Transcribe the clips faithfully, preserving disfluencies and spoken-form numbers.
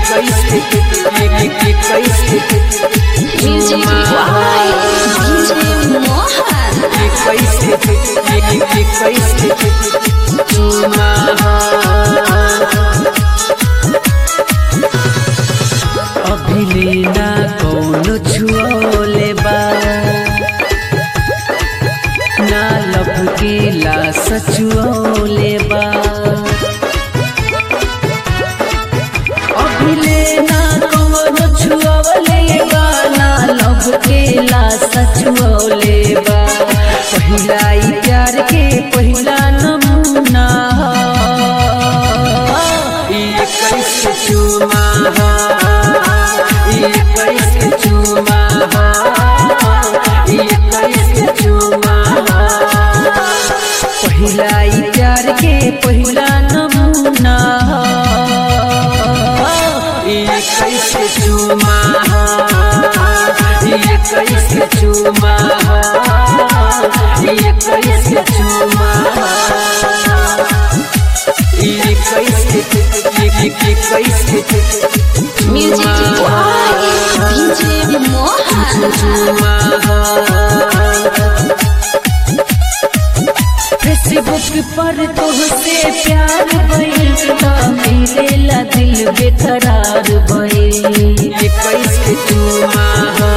कैसे music by DJ Mohan. कैसे कैसे चुमा अभी लेना कौन छुओले बा ना लब के ला सचुओले बा अभी लेना कौन छुओले बा ना लब के ला सचुओले बा पहिला प्यार के पहिला नमूना ये कैसे चुमा ये कैसे चुमा ये कैसे चुमा पहिला प्यार के पहिला नमूना ये कैसे चुमा ये कैसे चुमा ये कैसे चुमा ये कैसे कैसे music by DJ Mohan. Facebook पर तोहसे प्यार भइल त मिलेला दिल बेकरार भइल ये कैसे चुमा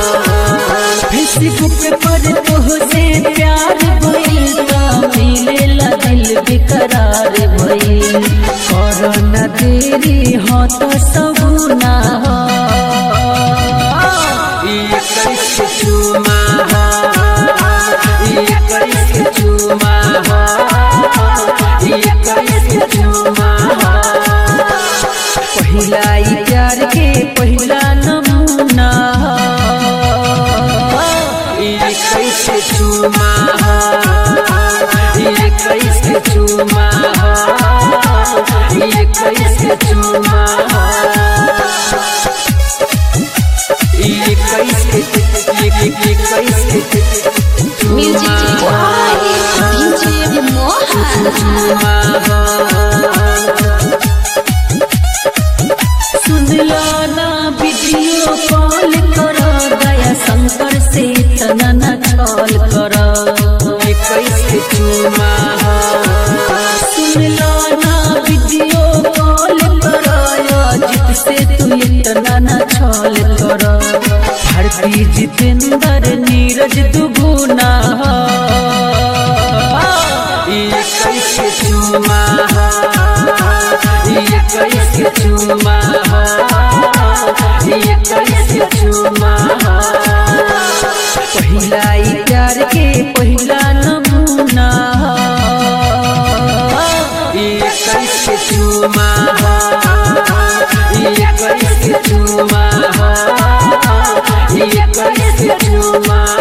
फेसबुक पर तोहसे प्यार भइल त मिलेला दिल बेकरार भइल कर न देरी हो तो सबुना ये कैसे चुमा ये कैसे चुमा ये कैसे चुमा पहिला प्यार के पहिला नमूना ये कैसे चुमा ये कैसे चुमा ये कैसे चुमा ये कैसे ये कैसे म्यूजिक बाय डीजे मोहन। सुनला ना वीडियो कॉल कर दया शंकर से तना न छल कर ये कैसे चुमा सुनला ना वीडियो कॉल कर अजित से तू इतना न छल कर भारती जितेंद्र नीरज दुगुना ये कैसे चुमा ये कैसे चुमा ये कैसे चुमा पहिला प्यार के पहिला नमूना ये कैसे चुमा ये कैसे चुमा ये कैसे चुमा।